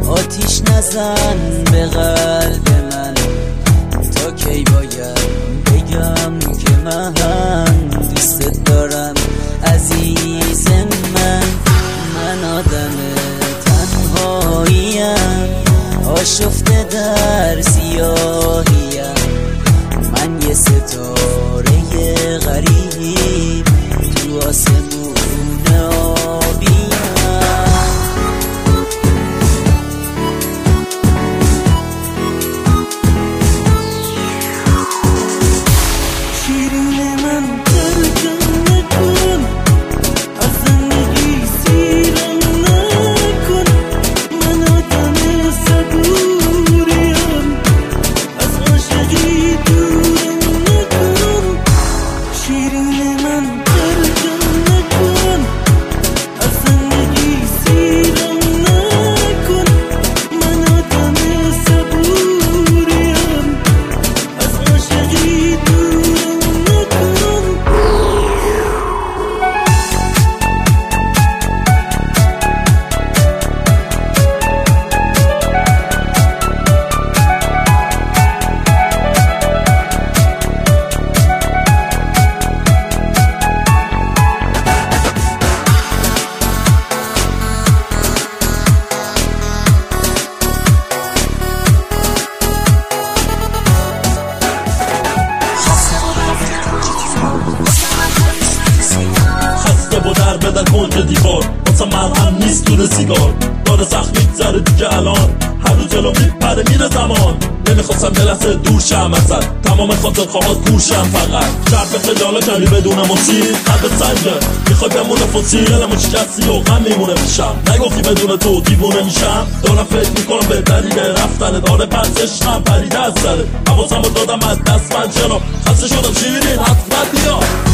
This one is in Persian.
آتیش نزن به قلب من، تا کی باید بگم که من دوست دارم عزیز من آدم تنهاییم، آشفته در سیاهیم، من یه ستاره غریب تو آسمون آبیم. شیرین من ترکم نکن، از زندگی سیرم نکن، من آدم صبوریم، از عاشقی دورم نکن. شیرین من ترکم نکن، از زندگی سیرم نکن، من آدم صبوریم، از عاشقی دورم نکن. خسته با در بدن کنج دیوار، واسه مرهم نیست دور سیگار، داره سخت میگذره دیگه الان، هر روز جلو میپره میره زمان. نمیخواستم یه لحظه دور شم ازت، تمام خاطر خواهد گوشم فقط شرف خجاله کردی بدون موسیقی، قلب سنگه میخوای بمونه فسیل، علمو شکستی و غم میمونه میشم، نگفتی بدون تو دیوونه میشم، دارم فکر میکنم به دلیل رفتن، داره پس عشقم پریده از سره، حواسمو دادم از دست من، چرا خسته شدم شیرین حتما بیا.